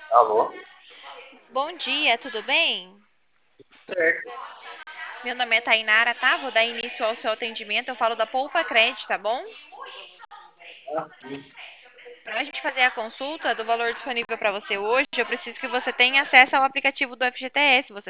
Alô? Bom dia, tudo bem? Certo. Meu nome é Tainara, tá? Vou dar início ao seu atendimento. Eu falo da Poupa Cred, tá bom? Ah, sim. Para a gente fazer a consulta do valor disponível para você hoje, eu preciso que você tenha acesso ao aplicativo do FGTS. Você